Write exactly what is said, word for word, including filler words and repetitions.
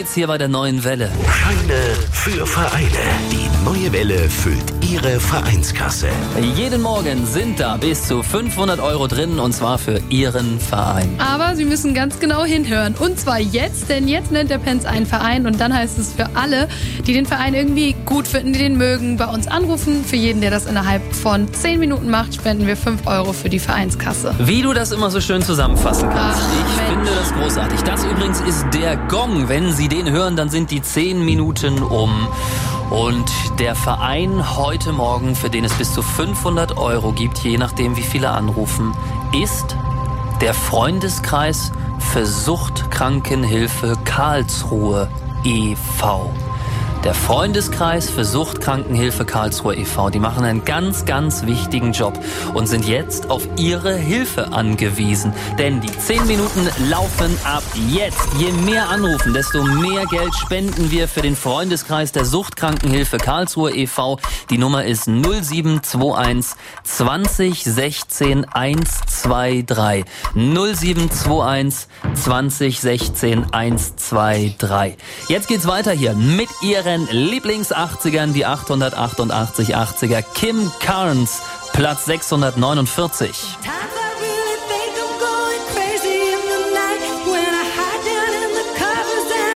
geht's hier bei der Neuen Welle. Scheine für Vereine. Die Neue Welle füllt Ihre Vereinskasse. Jeden Morgen sind da bis zu fünfhundert Euro drin, und zwar für Ihren Verein. Aber Sie müssen ganz genau hinhören. Und zwar jetzt, denn jetzt nennt der Pence einen Verein und dann heißt es für alle, die den Verein irgendwie gut finden, die den mögen, bei uns anrufen. Für jeden, der das innerhalb von zehn Minuten macht, spenden wir fünf Euro für die Vereinskasse. Wie du das immer so schön zusammenfassen kannst. Ach, ich Mensch. finde das großartig. Das übrigens ist der Gong. Wenn Sie den hören, dann sind die zehn Minuten um. Und der Verein heute Morgen, für den es bis zu fünfhundert Euro gibt, je nachdem wie viele anrufen, ist der Freundeskreis für Suchtkrankenhilfe Karlsruhe e V Der Freundeskreis für Suchtkrankenhilfe Karlsruhe e V Die machen einen ganz, ganz wichtigen Job und sind jetzt auf Ihre Hilfe angewiesen. Denn die zehn Minuten laufen ab jetzt. Je mehr anrufen, desto mehr Geld spenden wir für den Freundeskreis der Suchtkrankenhilfe Karlsruhe e V Die Nummer ist null sieben zwei eins zwanzig sechzehn hundertdreiundzwanzig. null sieben zwei eins zwanzig sechzehn hundertdreiundzwanzig. Jetzt geht's weiter hier mit Ihren Lieblings-achtzigern, die achthundertachtundachtzig achtziger. Kim Carnes, Platz sechshundertneunundvierzig.